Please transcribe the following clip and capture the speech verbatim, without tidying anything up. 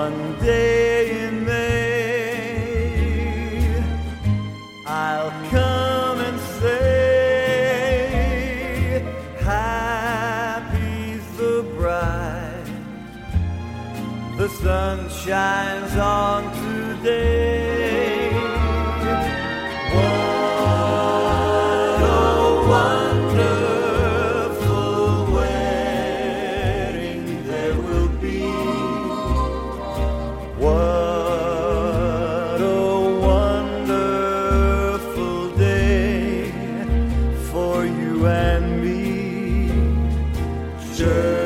one day in May, I'll come and say, happy's the bride, the sun shines on today. What a wonderful wedding there will be. What a wonderful day for you and me. Sure.